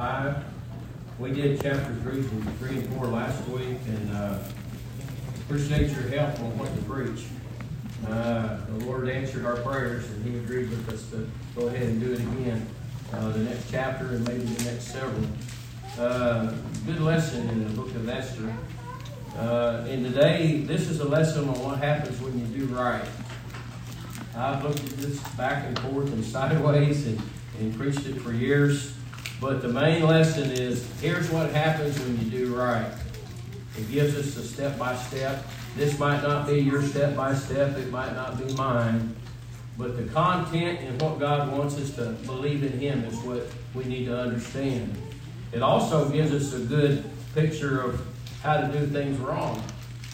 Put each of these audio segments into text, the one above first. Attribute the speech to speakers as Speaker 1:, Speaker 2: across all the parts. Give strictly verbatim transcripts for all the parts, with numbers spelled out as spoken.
Speaker 1: five. We did chapter three and three and four last week, and uh, appreciate your help on what to preach. Uh, the Lord answered our prayers, and He agreed with us to go ahead and do it again. Uh, the next chapter and maybe the next several. Uh, good lesson in the book of Esther. Uh, and today, this is a lesson on what happens when you do right. I've looked at this back and forth and sideways and, and preached it for years. But the main lesson is, here's what happens when you do right. It gives us a step-by-step. This might not be your step-by-step. It might not be mine. But the content and what God wants us to believe in Him is what we need to understand. It also gives us a good picture of how to do things wrong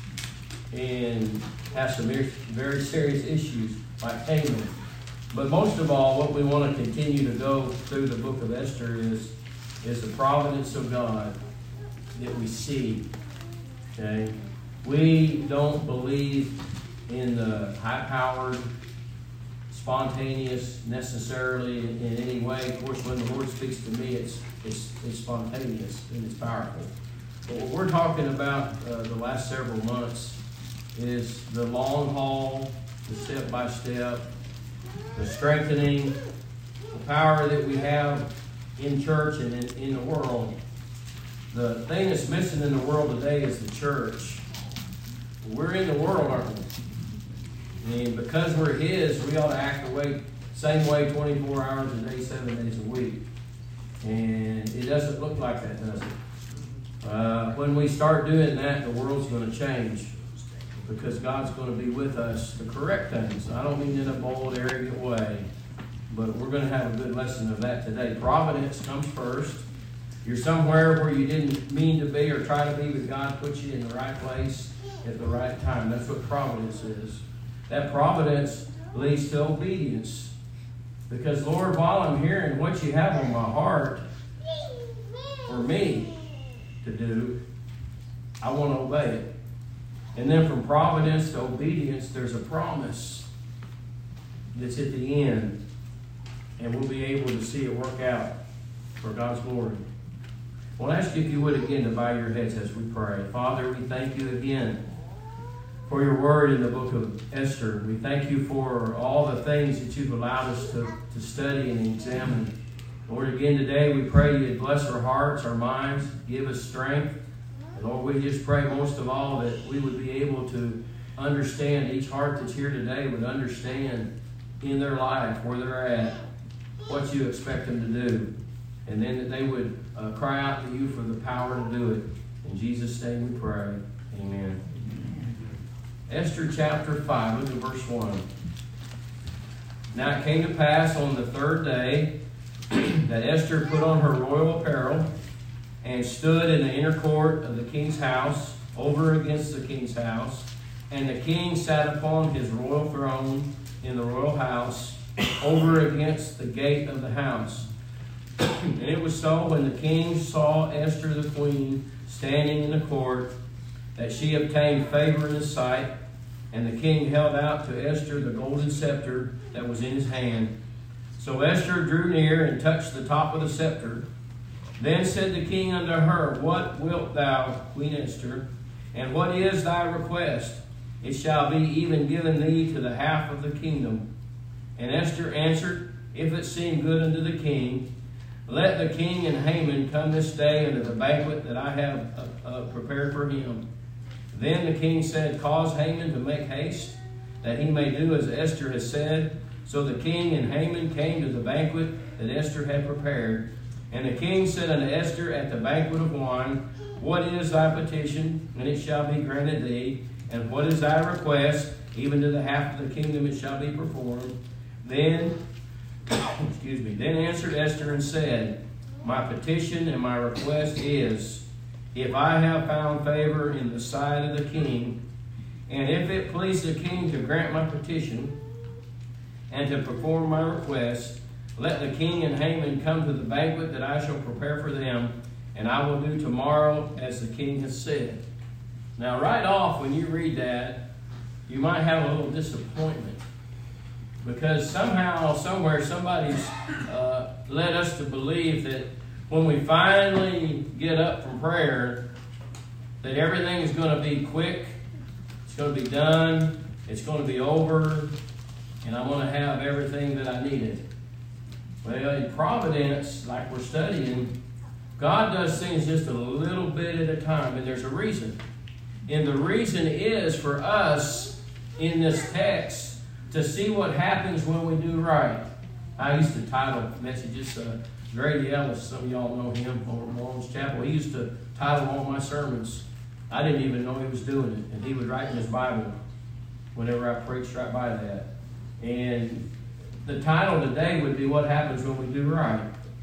Speaker 1: and have some very serious issues like Haman. But most of all, what we want to continue to go through the book of Esther is, is the providence of God that we see. Okay? We don't believe in the high-powered, spontaneous necessarily in, in any way. Of course, when the Lord speaks to me, it's, it's, it's spontaneous and it's powerful. But what we're talking about uh, the last several months is the long haul, the step-by-step, the strengthening, the power that we have in church and in, in the world. The thing that's missing in the world today is the church. We're in the world, aren't we? And because we're His, we ought to act the way, same way twenty-four hours a day, seven days a week. And it doesn't look like that, does it? Uh, when we start doing that, the world's going to change. Because God's going to be with us to correct things. I don't mean in a bold, arrogant way, but we're going to have a good lesson of that today. Providence comes first. You're somewhere where you didn't mean to be or try to be, but God put you in the right place at the right time. That's what providence is. That providence leads to obedience. Because, Lord, while I'm hearing what you have on my heart for me to do, I want to obey it. And then from providence to obedience, there's a promise that's at the end. And we'll be able to see it work out for God's glory. I want to ask you, if you would, again, to bow your heads as we pray. Father, we thank you again for your word in the book of Esther. We thank you for all the things that you've allowed us to, to study and examine. Lord, again today we pray you'd bless our hearts, our minds, give us strength. Lord, we just pray most of all that we would be able to understand, each heart that's here today would understand in their life where they're at, what you expect them to do. And then that they would uh, cry out to you for the power to do it. In Jesus' name we pray. Amen. Esther chapter five, look at verse one. Now it came to pass on the third day that Esther put on her royal apparel and stood in the inner court of the king's house, over against the king's house. And the king sat upon his royal throne in the royal house, over against the gate of the house. And it was so, when the king saw Esther the queen standing in the court, that she obtained favor in his sight. And the king held out to Esther the golden scepter that was in his hand. So Esther drew near and touched the top of the scepter. Then said the king unto her, What wilt thou, Queen Esther? And what is thy request? It shall be even given thee to the half of the kingdom. And Esther answered, If it seem good unto the king, let the king and Haman come this day unto the banquet that I have uh, uh, prepared for him. Then the king said, Cause Haman to make haste, that he may do as Esther has said. So the king and Haman came to the banquet that Esther had prepared. And the king said unto Esther at the banquet of wine, What is thy petition? And it shall be granted thee. And what is thy request? Even to the half of the kingdom it shall be performed. Then, excuse me, then answered Esther and said, My petition and my request is, if I have found favor in the sight of the king, and if it please the king to grant my petition, and to perform my request, let the king and Haman come to the banquet that I shall prepare for them, and I will do tomorrow as the king has said. Now, right off, when you read that, you might have a little disappointment. Because somehow, somewhere, somebody's uh, led us to believe that when we finally get up from prayer, that everything is going to be quick, it's going to be done, it's going to be over, and I'm going to have everything that I needed. Well, in providence, like we're studying, God does things just a little bit at a time, and there's a reason. And the reason is for us in this text to see what happens when we do right. I used to title messages, uh, Grady Ellis, some of y'all know him over at Mormons Chapel. He used to title all my sermons. I didn't even know he was doing it, and he would write in his Bible whenever I preached right by that. And the title today would be What Happens When We Do Right.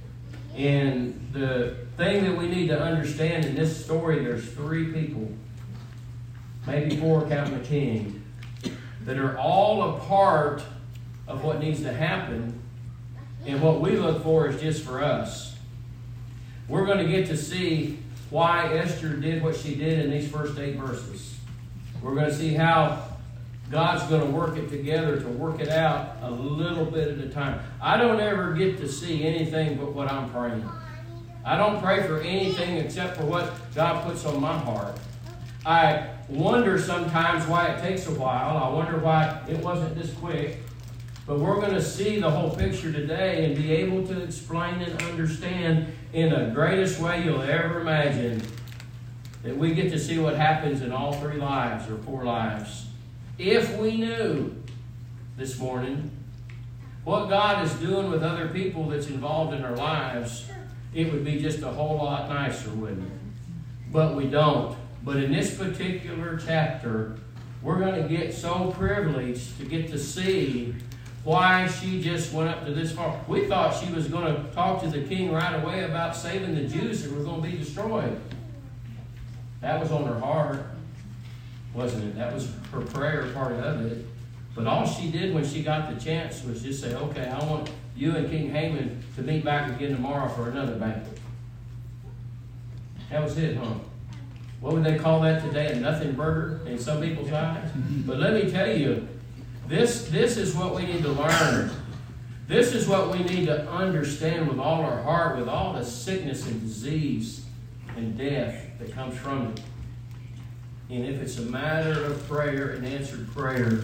Speaker 1: And the thing that we need to understand in this story, there's three people, maybe four counting the king, that are all a part of what needs to happen. And what we look for is just for us. We're going to get to see why Esther did what she did in these first eight verses. We're going to see how God's going to work it together to work it out a little bit at a time. I don't ever get to see anything but what I'm praying. I don't pray for anything except for what God puts on my heart. I wonder sometimes why it takes a while. I wonder why it wasn't this quick. But we're going to see the whole picture today and be able to explain and understand in the greatest way you'll ever imagine that we get to see what happens in all three lives or four lives. If we knew this morning what God is doing with other people that's involved in our lives, it would be just a whole lot nicer, wouldn't it? But we don't. But in this particular chapter, we're going to get so privileged to get to see why she just went up to this far. We thought she was going to talk to the king right away about saving the Jews that were going to be destroyed. That was on her heart, wasn't it? That was her prayer part of it. But all she did when she got the chance was just say, okay, I want you and King Haman to meet back again tomorrow for another banquet. That was it, huh? What would they call that today? A nothing burger in some people's eyes? But let me tell you, this, this is what we need to learn. This is what we need to understand with all our heart, with all the sickness and disease and death that comes from it. And if it's a matter of prayer and answered prayer,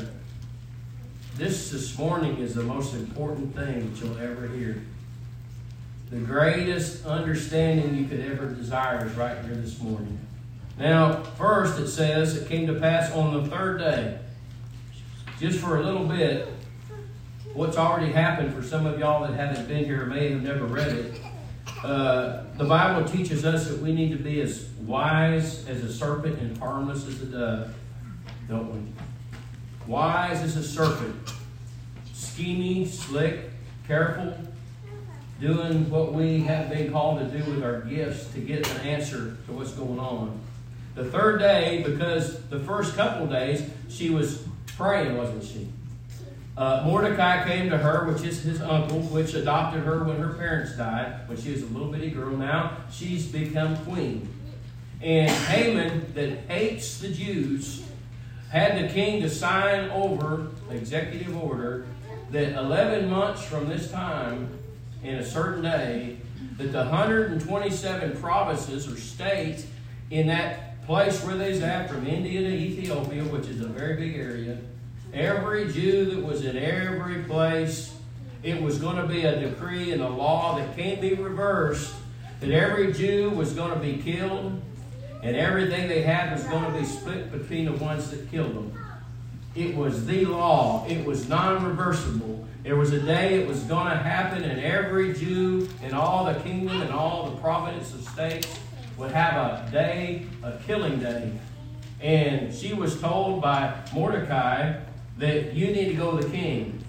Speaker 1: this this morning is the most important thing that you'll ever hear. The greatest understanding you could ever desire is right here this morning. Now, first it says it came to pass on the third day. Just for a little bit, what's already happened for some of y'all that haven't been here or may have never read it, uh, the Bible teaches us that we need to be as wise as a serpent and harmless as a dove, don't we? Wise as a serpent. Scheming, slick, careful, doing what we have been called to do with our gifts to get an answer to what's going on. The third day, because the first couple of days she was praying, wasn't she? Uh, Mordecai came to her, which is his uncle, which adopted her when her parents died, when she was a little bitty girl. Now she's become queen. And Haman, that hates the Jews, had the king to sign over the executive order that eleven months from this time, in a certain day, that the one hundred twenty-seven provinces or states in that place where they's at, from India to Ethiopia, which is a very big area, every Jew that was in every place, it was going to be a decree and a law that can't be reversed, that every Jew was going to be killed, and everything they had was going to be split between the ones that killed them. It was the law. It was non-reversible. There was a day it was going to happen, and every Jew in all the kingdom and all the provinces of states would have a day, a killing day. And she was told by Mordecai that you need to go to the king.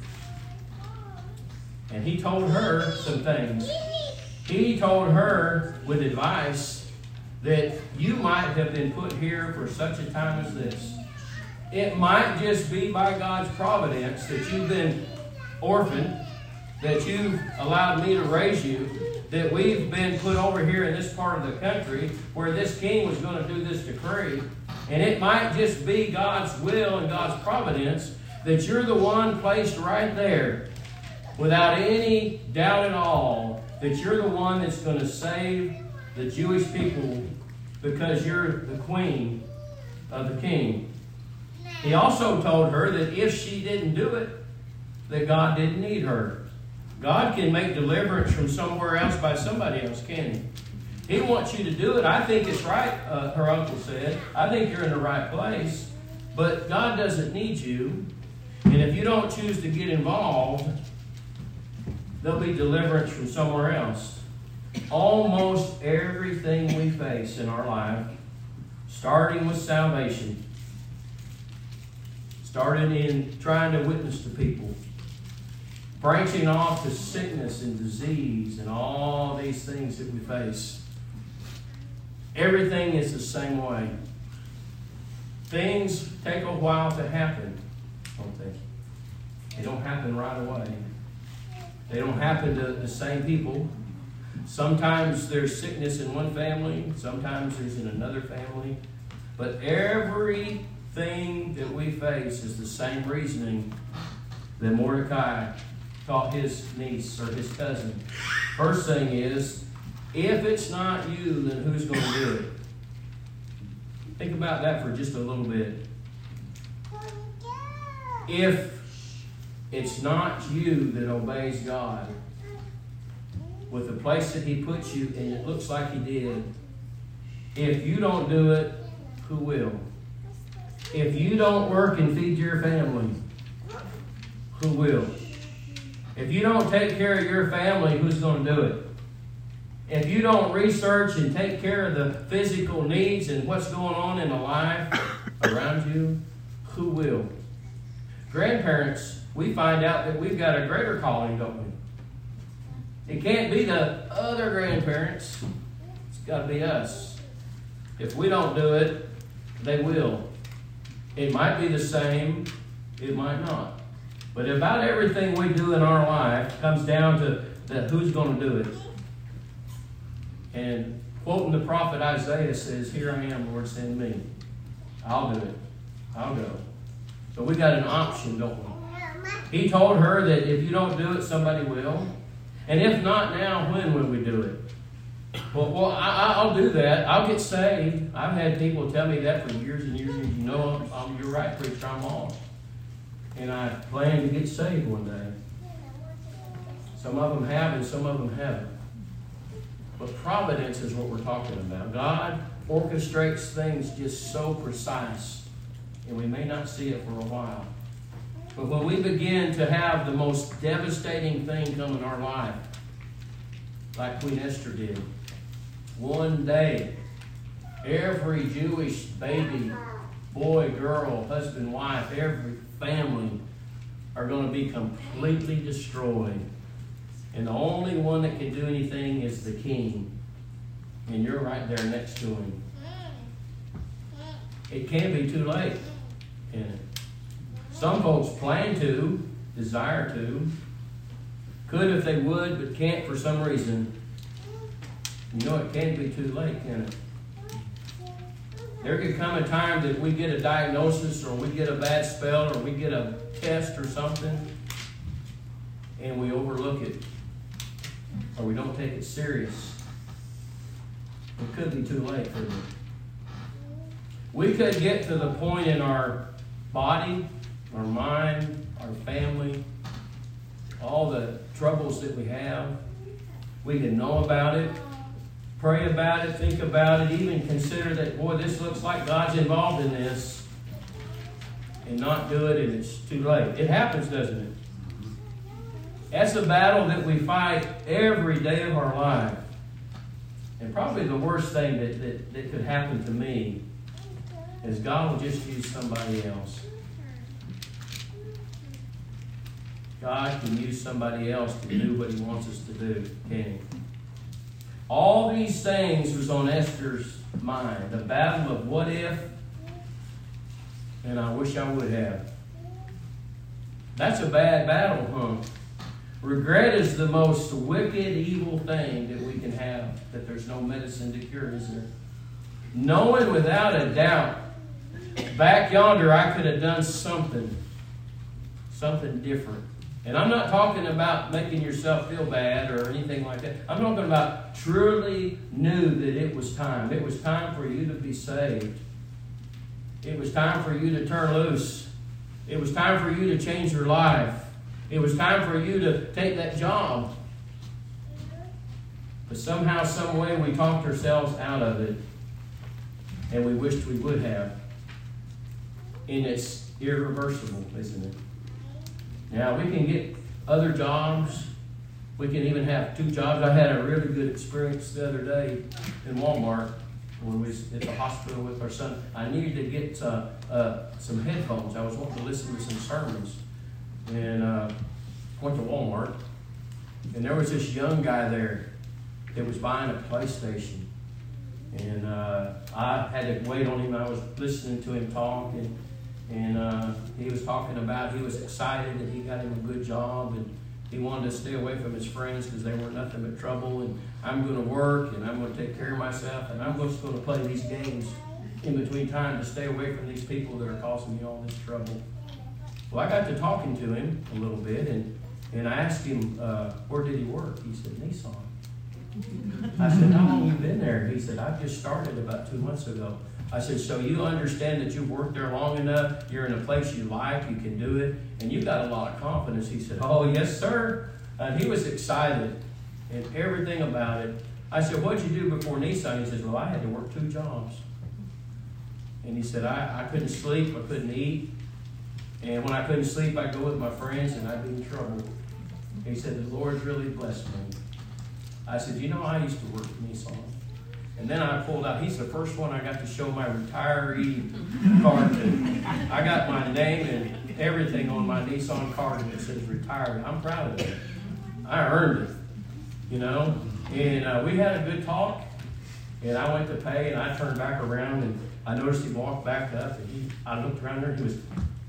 Speaker 1: And he told her some things. He told her with advice that you might have been put here for such a time as this. It might just be by God's providence that you've been orphaned, that you've allowed me to raise you, that we've been put over here in this part of the country where this king was going to do this decree. And it might just be God's will and God's providence that you're the one placed right there without any doubt at all that you're the one that's going to save the Jewish people because you're the queen of the king. He also told her that if she didn't do it, that God didn't need her. God can make deliverance from somewhere else by somebody else, can he? He wants you to do it. I think it's right, uh, her uncle said. I think you're in the right place. But God doesn't need you. And if you don't choose to get involved, there'll be deliverance from somewhere else. Almost everything we face in our life, starting with salvation, starting in trying to witness to people, branching off to sickness and disease and all these things that we face, everything is the same way. Things take a while to happen, don't they? They don't happen right away. They don't happen to the same people. Sometimes there's sickness in one family. Sometimes there's in another family. But everything that we face is the same reasoning that Mordecai taught his niece or his cousin. First thing is, if it's not you, then who's going to do it? Think about that for just a little bit. If it's not you that obeys God with the place that he puts you, and it looks like he did, if you don't do it, who will? If you don't work and feed your family, who will? If you don't take care of your family, who's going to do it? If you don't research and take care of the physical needs and what's going on in the life around you, who will? Grandparents, we find out that we've got a greater calling, don't we? It can't be the other grandparents. It's got to be us. If we don't do it, they will. It might be the same. It might not. But about everything we do in our life comes down to the, who's going to do it. And quoting the prophet Isaiah says, "Here I am, Lord, send me." I'll do it. I'll go. So we got an option, don't we? He told her that if you don't do it, somebody will. And if not now, when will we do it? Well, well I, I'll do that. I'll get saved. I've had people tell me that for years and years. And you know, I'm, you're right, preacher, I'm lost. And I plan to get saved one day. Some of them have and some of them haven't. But providence is what we're talking about. God orchestrates things just so precise, and we may not see it for a while. But when we begin to have the most devastating thing come in our life, like Queen Esther did, one day, every Jewish baby, boy, girl, husband, wife, every family are going to be completely destroyed. And the only one that can do anything is the king. And you're right there next to him. It can be too late, can it? Some folks plan to, desire to, could if they would, but can't for some reason. You know, it can be too late, can it? There could come a time that we get a diagnosis, or we get a bad spell, or we get a test or something, and we overlook it, or we don't take it serious. It could be too late, couldn't it? We could get to the point in our body, our mind, our family, all the troubles that we have. We can know about it, pray about it, think about it, even consider that, boy, this looks like God's involved in this, and not do it, and it's too late. It happens, doesn't it? That's a battle that we fight every day of our life. And probably the worst thing that, that, that could happen to me is God will just use somebody else. God can use somebody else to do what he wants us to do, can't he? All these things was on Esther's mind. The battle of what if, and I wish I would have. That's a bad battle, huh? Regret is the most wicked, evil thing that we can have, that there's no medicine to cure, is there? Knowing without a doubt, back yonder I could have done something, something different. And I'm not talking about making yourself feel bad or anything like that. I'm talking about truly knew that it was time. It was time for you to be saved. It was time for you to turn loose. It was time for you to change your life. It was time for you to take that job. But somehow, some way, we talked ourselves out of it. And we wished we would have. And it's irreversible, isn't it? Now, we can get other jobs. We can even have two jobs. I had a really good experience the other day in Walmart when we was at the hospital with our son. I needed to get uh, uh, some headphones. I was wanting to listen to some sermons. And uh, went to Walmart. And there was this young guy there that was buying a PlayStation. And uh, I had to wait on him. I was listening to him talk. And And uh, he was talking about, he was excited that he got him a good job, and he wanted to stay away from his friends because they were nothing but trouble, and I'm going to work, and I'm going to take care of myself, and I'm just going to play these games in between time to stay away from these people that are causing me all this trouble. Well, I got to talking to him a little bit, and, and I asked him, uh, where did he work? He said, Nissan. I said, how long have you been there? He said, I just started about two months ago. I said, so you understand that you've worked there long enough, you're in a place you like, you can do it, and you've got a lot of confidence. He said, oh, yes, sir. And he was excited and everything about it. I said, what'd you do before Nissan? He says, well, I had to work two jobs. And he said, I, I couldn't sleep, I couldn't eat. And when I couldn't sleep, I'd go with my friends and I'd be in trouble. He said, the Lord's really blessed me. I said, you know, I used to work at Nissan. And then I pulled out, he's the first one I got to show my retiree card to. I got my name and everything on my Nissan card that says retired. I'm proud of it. I earned it, you know. And uh, we had a good talk. And I went to pay, and I turned back around, and I noticed he walked back up, and he, I looked around there, and he was...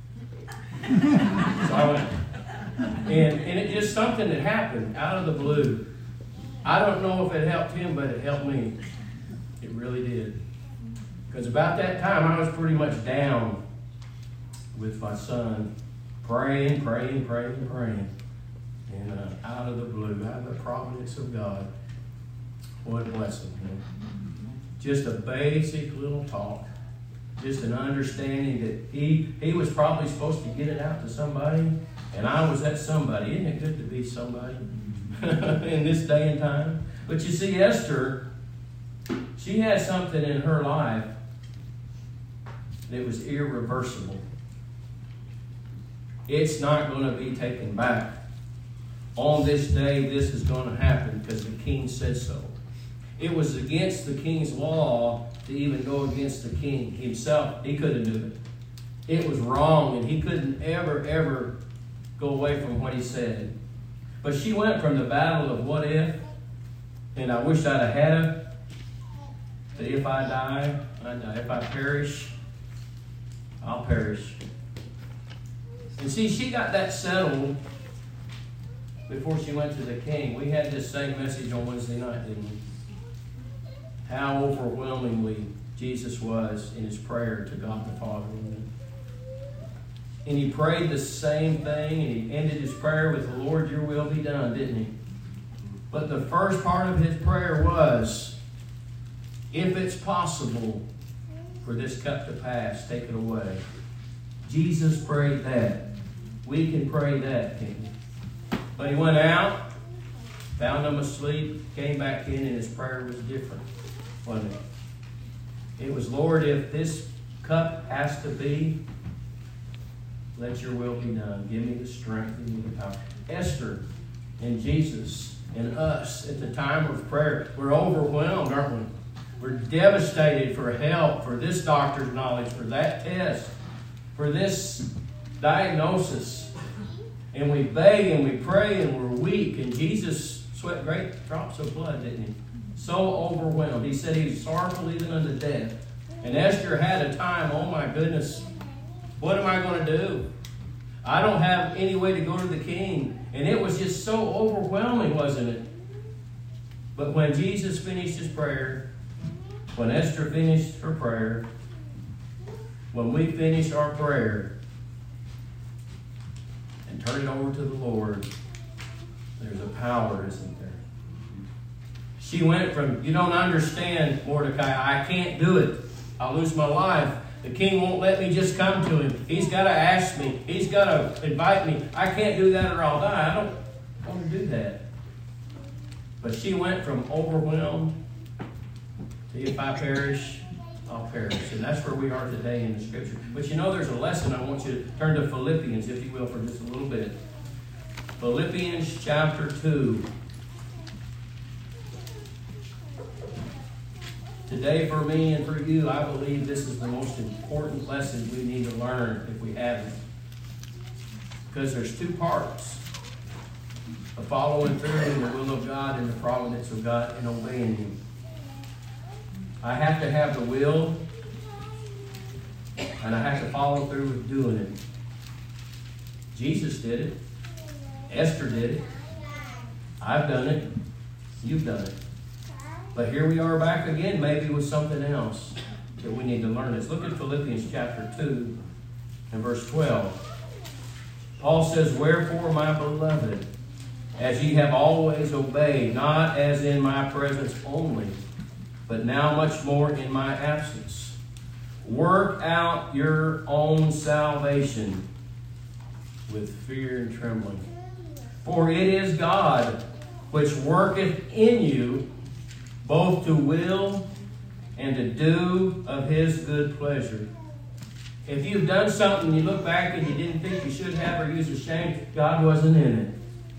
Speaker 1: So I went, and, and it just something that happened out of the blue. I don't know if it helped him, but it helped me. It really did. Because about that time, I was pretty much down with my son, praying, praying, praying, praying. And uh, out of the blue, out of the providence of God, what a blessing. You know? Just a basic little talk. Just an understanding that he, he was probably supposed to get it out to somebody, and I was that somebody. Isn't it good to be somebody in this day and time? But you see, Esther, she had something in her life that was irreversible. It's not going to be taken back. On this day, this is going to happen because the king said so. It was against the king's law to even go against the king himself. He couldn't do it. It was wrong, and he couldn't ever, ever go away from what he said. But she went from the battle of what if, and I wish I'd have had it, to if I die, I die. If I perish, I'll perish. And see, she got that settled before she went to the king. We had this same message on Wednesday night, didn't we? How overwhelmingly Jesus was in his prayer to God the Father. And he prayed the same thing, and he ended his prayer with, the Lord, your will be done, didn't he? But the first part of his prayer was, if it's possible for this cup to pass, take it away. Jesus prayed that. We can pray that, can't we? But he went out, found them asleep, came back in, and his prayer was different, wasn't it? It was, Lord, if this cup has to be, let your will be done. Give me the strength, give me the power. Esther and Jesus and us at the time of prayer, we're overwhelmed, aren't we? We're devastated for help, for this doctor's knowledge, for that test, for this diagnosis. And we beg and we pray and we're weak. And Jesus sweat great drops of blood, didn't he? So overwhelmed. He said he was sorrowful even unto death. And Esther had a time, oh my goodness, what am I going to do? I don't have any way to go to the king. And it was just so overwhelming, wasn't it? But when Jesus finished his prayer, when Esther finished her prayer, when we finish our prayer, and turn it over to the Lord, there's a power, isn't there? She went from, you don't understand, Mordecai, I can't do it. I'll lose my life. The king won't let me just come to him. He's got to ask me. He's got to invite me. I can't do that or I'll die. I don't want to do that. But she went from overwhelmed to if I perish, I'll perish. And that's where we are today in the Scripture. But you know, there's a lesson. I want you to turn to Philippians, if you will, for just a little bit. Philippians chapter two. Today, for me and for you, I believe this is the most important lesson we need to learn if we haven't. Because there's two parts. The following through in the will of God and the providence of God and obeying Him. I have to have the will, and I have to follow through with doing it. Jesus did it. Esther did it. I've done it. You've done it. But here we are back again, maybe with something else that we need to learn. Let's look at Philippians chapter two and verse twelve. Paul says, wherefore, my beloved, as ye have always obeyed, not as in my presence only, but now much more in my absence, work out your own salvation with fear and trembling. For it is God which worketh in you both to will and to do of His good pleasure. If you've done something, you look back and you didn't think you should have, or you was ashamed, God wasn't in it.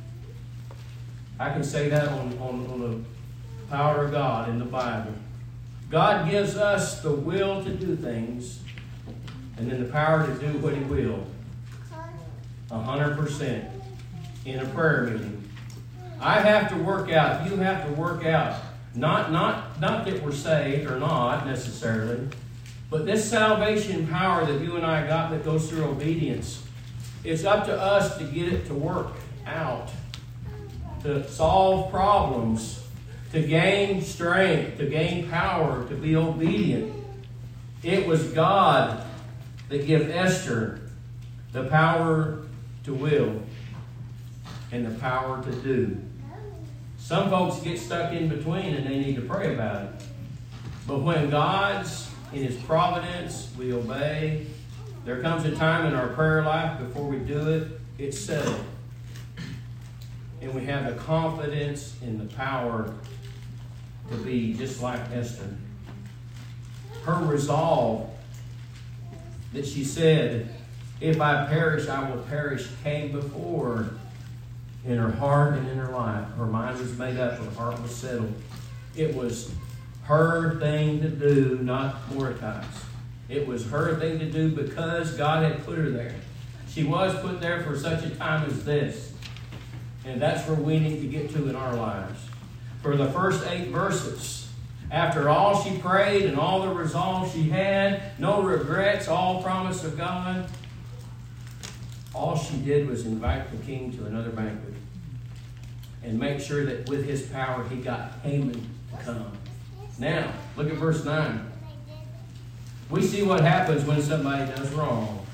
Speaker 1: I can say that on, on, on the power of God in the Bible. God gives us the will to do things, and then the power to do what He will. A hundred percent in a prayer meeting. I have to work out. You have to work out. Not, not, not that we're saved or not necessarily, but this salvation power that you and I got that goes through obedience, it's up to us to get it to work out, to solve problems, to gain strength, to gain power, to be obedient. It was God that gave Esther the power to will and the power to do. Some folks get stuck in between and they need to pray about it. But when God's in His providence, we obey. There comes a time in our prayer life before we do it, it's settled. And we have the confidence in the power to be just like Esther. Her resolve that she said, if I perish, I will perish, came before in her heart and in her life. Her mind was made up, her heart was settled. It was her thing to do, not Mordecai's. It was her thing to do because God had put her there. She was put there for such a time as this. And that's where we need to get to in our lives. For the first eight verses, after all she prayed and all the resolve she had, no regrets, all promise of God, all she did was invite the king to another banquet and make sure that with his power he got Haman to come. Now, look at verse nine. We see what happens when somebody does wrong.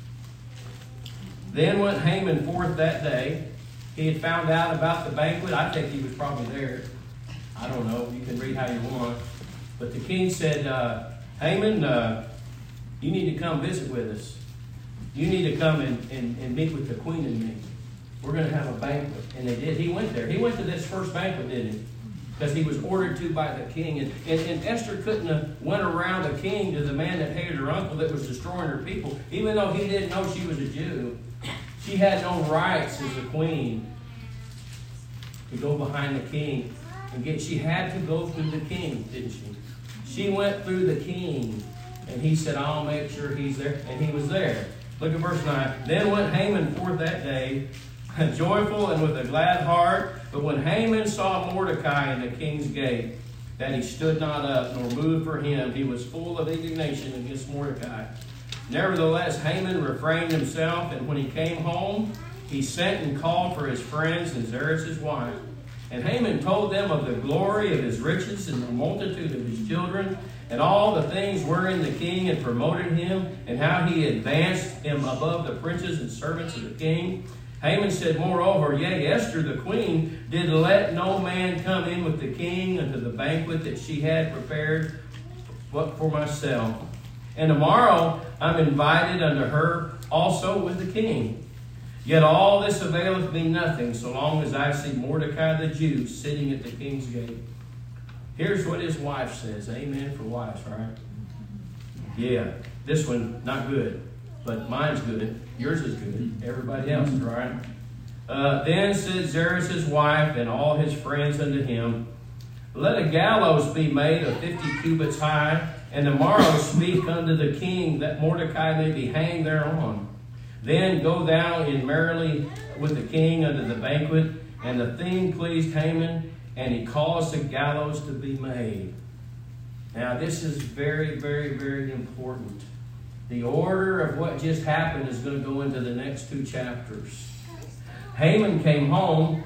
Speaker 1: Then went Haman forth that day. He had found out about the banquet. I think he was probably there. I don't know. You can read how you want. But the king said, uh, Haman, uh, you need to come visit with us. You need to come and, and, and meet with the queen and me. We're going to have a banquet. And they did. He went there. He went to this first banquet, didn't he? Because he was ordered to by the king. And, and, and Esther couldn't have went around the king to the man that hated her uncle that was destroying her people. Even though he didn't know she was a Jew. She had no rights as a queen to go behind the king. And get, she had to go through the king, didn't she? She went through the king. And he said, I'll make sure he's there. And he was there. Look at verse nine. Then went Haman forth that day, joyful and with a glad heart. But when Haman saw Mordecai in the king's gate, that he stood not up, nor moved for him, he was full of indignation against Mordecai. Nevertheless, Haman refrained himself, and when he came home, he sent and called for his friends and Zeresh his wife. And Haman told them of the glory of his riches and the multitude of his children, and all the things wherein the king had promoted him, and how he advanced him above the princes and servants of the king, Haman said, moreover, yea, Esther the queen did let no man come in with the king unto the banquet that she had prepared but for myself. And tomorrow I'm invited unto her also with the king. Yet all this availeth me nothing, so long as I see Mordecai the Jew sitting at the king's gate. Here's what his wife says. Amen for wives, right? Yeah, this one, not good. But mine's good. Yours is good. Everybody else is right. Uh, then said Zeresh' wife and all his friends unto him, let a gallows be made of fifty cubits high, and tomorrow speak unto the king that Mordecai may be hanged thereon. Then go thou in merrily with the king unto the banquet. And the thing pleased Haman, and he caused the gallows to be made. Now this is very, very, very important. The order of what just happened is going to go into the next two chapters. Haman came home,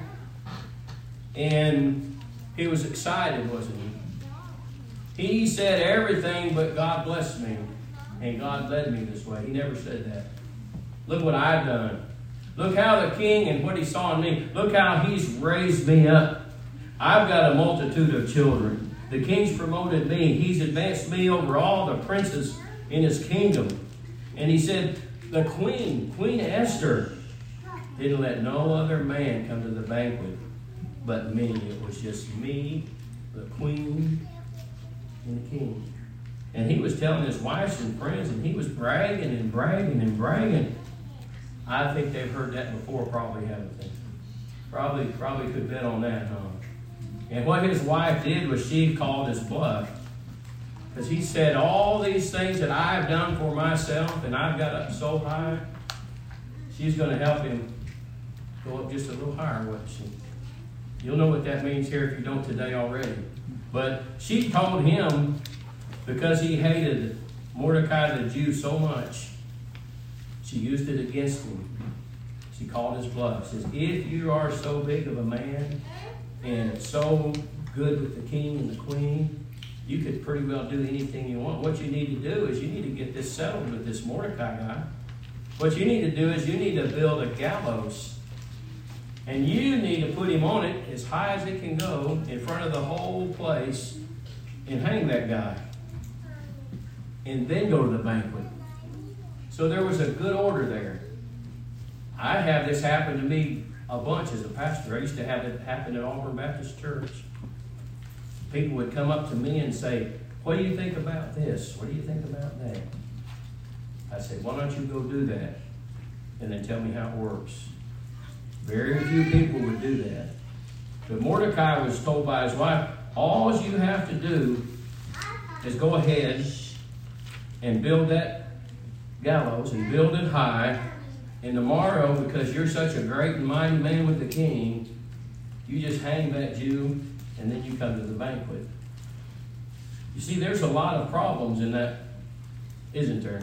Speaker 1: and he was excited, wasn't he? He said everything but God blessed me, and God led me this way. He never said that. Look what I've done. Look how the king and what he saw in me. Look how he's raised me up. I've got a multitude of children. The king's promoted me. He's advanced me over all the princes in his kingdom. And he said, the queen, Queen Esther, didn't let no other man come to the banquet but me. It was just me, the queen, and the king. And he was telling his wives and friends, and he was bragging and bragging and bragging. I think they've heard that before, probably, haven't they? Probably, probably could bet on that, huh? And what his wife did was she called his bluff. Because he said, all these things that I've done for myself and I've got up so high, she's going to help him go up just a little higher, won't she? You'll know what that means here if you don't today already. But she told him, because he hated Mordecai the Jew so much, she used it against him. She called his bluff. Says, if you are so big of a man and so good with the king and the queen, you could pretty well do anything you want. What you need to do is you need to get this settled with this Mordecai guy. What you need to do is you need to build a gallows. And you need to put him on it as high as it can go in front of the whole place and hang that guy. And then go to the banquet. So there was a good order there. I have this happen to me a bunch as a pastor. I used to have it happen at Auburn Baptist Church. People would come up to me and say, what do you think about this? What do you think about that? I say, why don't you go do that? And then tell me how it works. Very few people would do that. But Mordecai was told by his wife, all you have to do is go ahead and build that gallows and build it high. And tomorrow, because you're such a great and mighty man with the king, you just hang that Jew and then you come to the banquet. You see, there's a lot of problems in that, isn't there?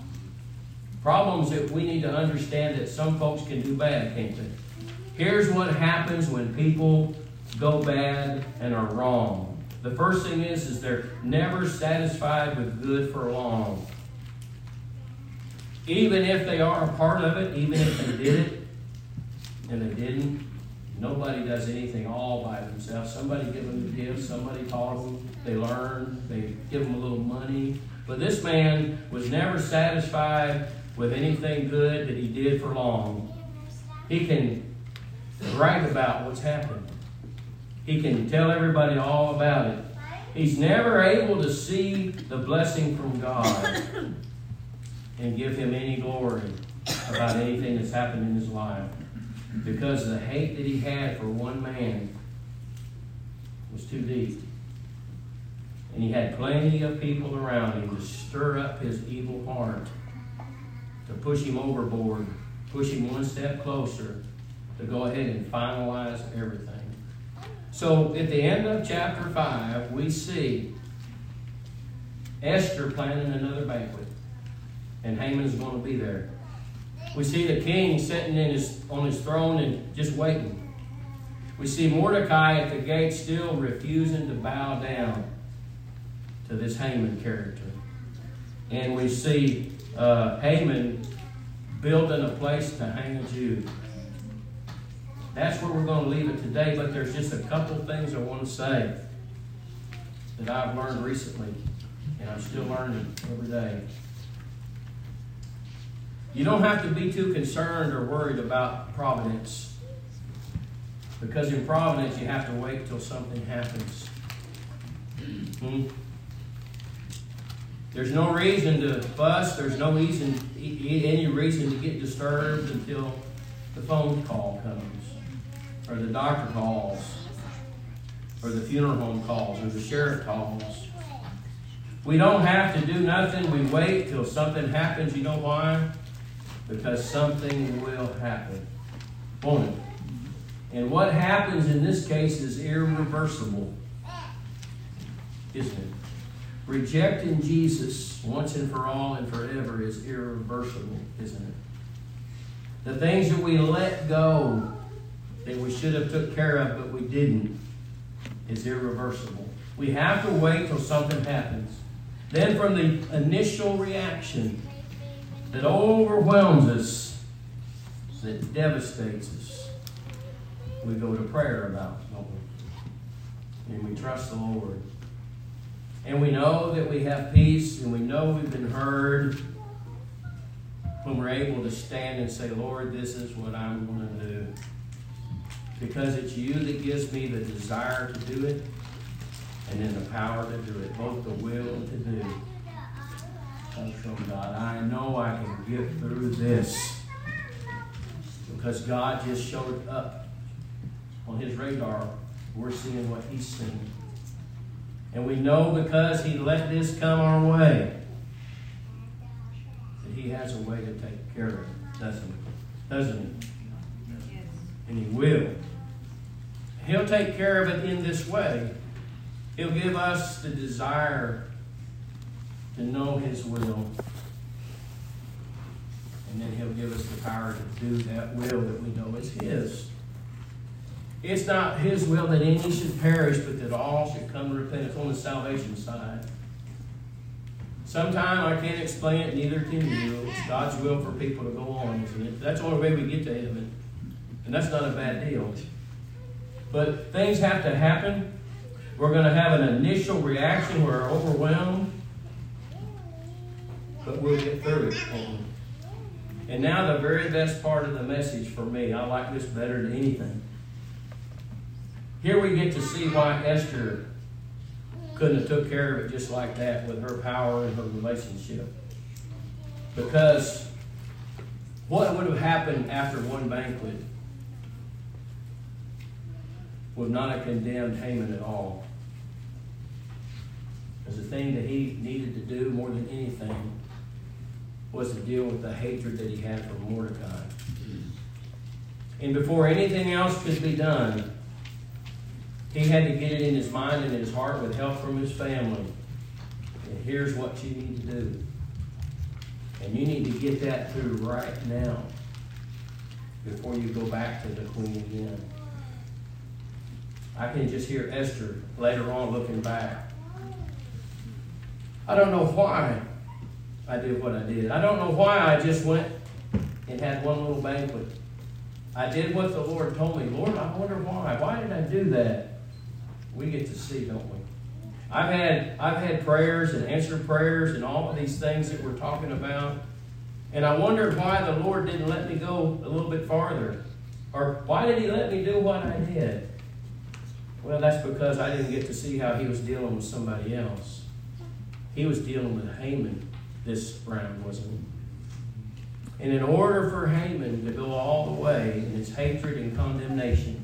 Speaker 1: Problems that we need to understand that some folks can do bad, can't they? Here's what happens when people go bad and are wrong. The first thing is, is they're never satisfied with good for long. Even if they are a part of it, even if they did it and they didn't, nobody does anything all by themselves. Somebody give them a gift, somebody taught them, they learn, they give them a little money. But this man was never satisfied with anything good that he did for long. He can brag about what's happened. He can tell everybody all about it. He's never able to see the blessing from God and give him any glory about anything that's happened in his life. Because the hate that he had for one man was too deep. And he had plenty of people around him to stir up his evil heart, to push him overboard, push him one step closer, to go ahead and finalize everything. So at the end of chapter five, we see Esther planning another banquet. And Haman's going to be there. We see the king sitting in his, on his throne and just waiting. We see Mordecai at the gate still refusing to bow down to this Haman character. And we see uh, Haman building a place to hang a Jew. That's where we're going to leave it today, but there's just a couple things I want to say that I've learned recently, and I'm still learning every day. You don't have to be too concerned or worried about providence, because in providence you have to wait till something happens. Hmm? There's no reason to fuss. There's no reason, any reason to get disturbed until the phone call comes, or the doctor calls, or the funeral home calls, or the sheriff calls. We don't have to do nothing. We wait till something happens. You know why? Because something will happen, won't it? And what happens in this case is irreversible, isn't it? Rejecting Jesus once and for all and forever is irreversible, isn't it? The things that we let go that we should have took care of but we didn't is irreversible. We have to wait till something happens. Then from the initial reaction that overwhelms us, that devastates us, we go to prayer about it, don't we? And we trust the Lord. And we know that we have peace, and we know we've been heard when we're able to stand and say, Lord, this is what I'm going to do. Because it's you that gives me the desire to do it, and then the power to do it, both the will to do. Comes from God. I know I can get through this because God just showed up on His radar. We're seeing what He's seeing. And we know because He let this come our way that He has a way to take care of it, doesn't He? Doesn't He? And He will. He'll take care of it in this way. He'll give us the desire to know His will. And then He'll give us the power to do that will that we know is His. It's not His will that any should perish, but that all should come to repentance on the salvation side. Sometime I can't explain it, neither can you. It's God's will for people to go on, isn't it? That's the only way we get to heaven. And that's not a bad deal. But things have to happen. We're going to have an initial reaction. We're overwhelmed. But we'll get through it. And now the very best part of the message for me. I like this better than anything. Here we get to see why Esther couldn't have took care of it just like that with her power and her relationship. Because what would have happened after one banquet would not have condemned Haman at all. Because the thing that he needed to do more than anything was to deal with the hatred that he had for Mordecai. And before anything else could be done, he had to get it in his mind and his heart with help from his family. And here's what you need to do. And you need to get that through right now before you go back to the queen again. I can just hear Esther later on looking back. I don't know why I did what I did. I don't know why I just went and had one little banquet. I did what the Lord told me. Lord, I wonder why. Why did I do that? We get to see, don't we? I've had I've had prayers and answered prayers and all of these things that we're talking about. And I wondered why the Lord didn't let me go a little bit farther. Or why did He let me do what I did? Well, that's because I didn't get to see how He was dealing with somebody else. He was dealing with Haman this round, wasn't He? And in order for Haman to go all the way in his hatred and condemnation,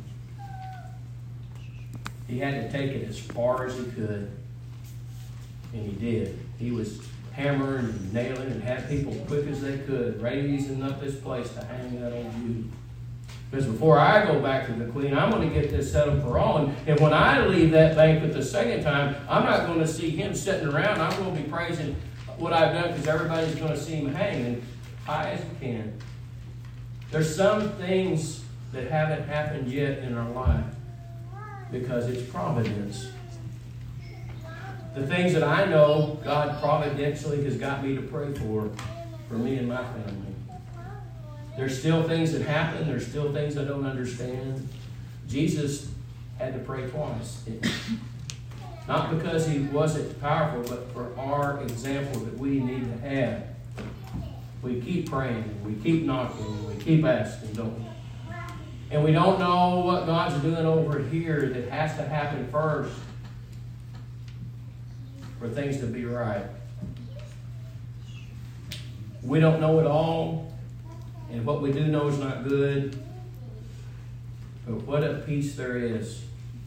Speaker 1: he had to take it as far as he could. And he did. He was hammering and nailing and had people quick as they could, raising up this place to hang that on you. Because before I go back to the queen, I'm going to get this settled for all. And, and when I leave that banquet the second time, I'm not going to see him sitting around. I'm going to be praising what I've done because everybody's going to see him hanging high as you can. There's some things that haven't happened yet in our life because it's providence. The things that I know God providentially has got me to pray for, for me and my family. There's still things that happen. There's still things I don't understand. Jesus had to pray twice. Not because he wasn't powerful, but for our example that we need to have. We keep praying, we keep knocking, we keep asking, don't we? And we don't know what God's doing over here that has to happen first for things to be right. We don't know it all, and what we do know is not good. But what a peace there is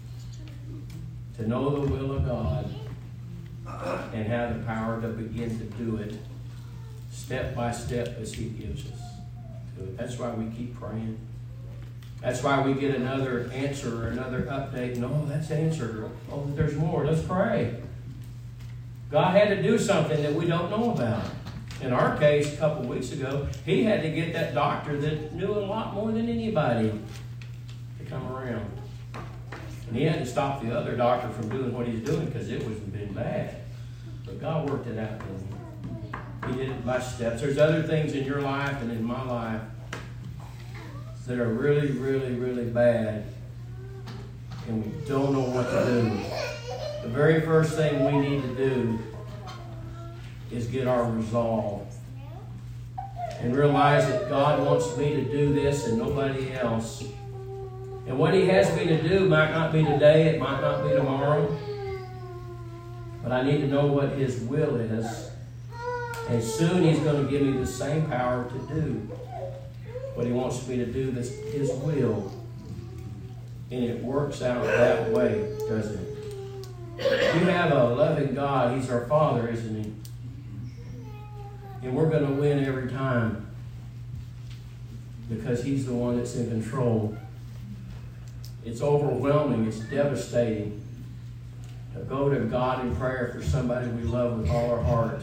Speaker 1: to know the will of God and have the power to begin to do it step by step as he gives us to it. That's why we keep praying. That's why we get another answer or another update. No, that's answered. Oh, there's more. Let's pray. God had to do something that we don't know about. In our case, a couple of weeks ago, he had to get that doctor that knew a lot more than anybody to come around. And he had to stop the other doctor from doing what he's doing because it was been bad. But God worked it out for him. He did it by steps. There's other things in your life and in my life that are really, really, really bad. And we don't know what to do. The very first thing we need to do is get our resolve. And realize that God wants me to do this and nobody else. And what he has me to do might not be today, it might not be tomorrow. But I need to know what his will is. And soon he's going to give me the same power to do what he wants me to do, that's his will. And it works out that way, doesn't it? We have a loving God. He's our Father, isn't he? And we're going to win every time because he's the one that's in control. It's overwhelming. It's devastating to go to God in prayer for somebody we love with all our heart.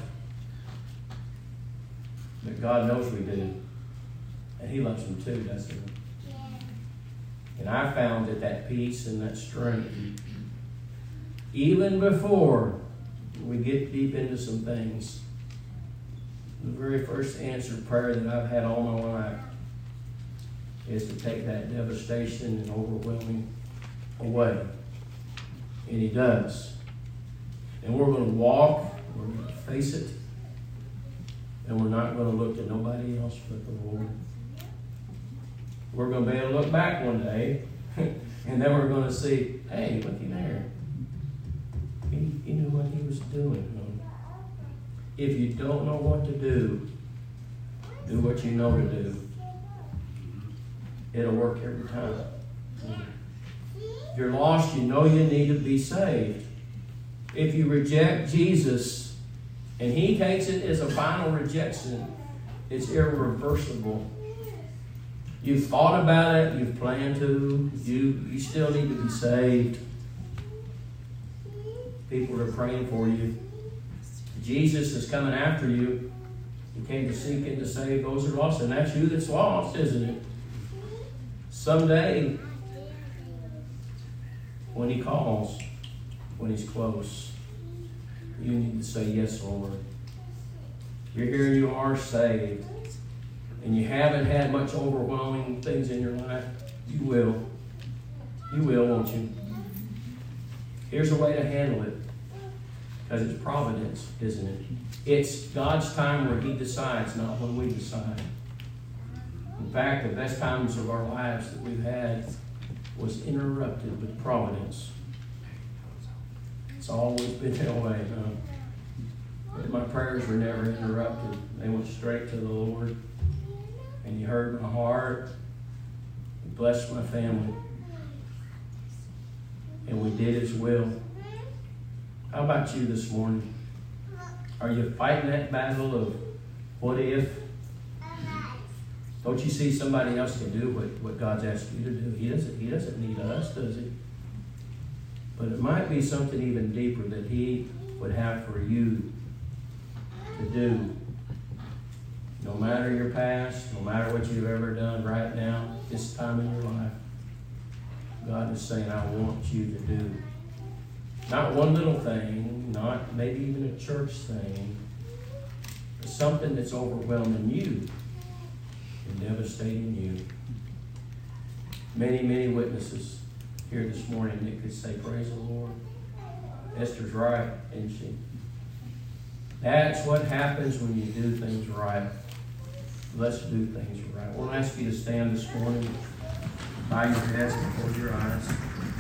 Speaker 1: But God knows we do. And he loves them too, doesn't he? Yeah. And I found that that peace and that strength, even before we get deep into some things, the very first answered prayer that I've had all my life is to take that devastation and overwhelming away. And he does. And we're going to walk, we're going to face it, and we're not going to look to nobody else but the Lord. We're going to be able to look back one day, and then we're going to see, hey, looky there. He, he knew what he was doing. If you don't know what to do, do what you know to do. It'll work every time. If you're lost, you know you need to be saved. If you reject Jesus, and he takes it as a final rejection, it's irreversible. You've thought about it, you've planned to, you, you still need to be saved. People are praying for you. Jesus is coming after you. He came to seek and to save those who are lost, and that's you that's lost, isn't it? Someday, when he calls, when he's close, you need to say, yes, Lord. You're here, you are saved. And you haven't had much overwhelming things in your life. You will. You will, won't you? Here's a way to handle it. Because it's providence, isn't it? It's God's time where he decides, not when we decide. In fact, the best times of our lives that we've had was interrupted with providence. It's always been that way, huh? But my prayers were never interrupted. They went straight to the Lord. And he heard my heart. He blessed my family. And we did his will. How about you this morning? Are you fighting that battle of what if? Don't you see somebody else can do what, what God's asked you to do? He doesn't, he doesn't need us, does he? But it might be something even deeper that he would have for you to do. No matter your past, no matter what you've ever done right now, this time in your life, God is saying, I want you to do. Not one little thing, not maybe even a church thing, but something that's overwhelming you. and devastating you. Many, many witnesses here this morning that could say, praise the Lord. Esther's right, isn't she? That's what happens when you do things right. Let's do things right. I want to ask you to stand this morning, bow your heads and close your eyes.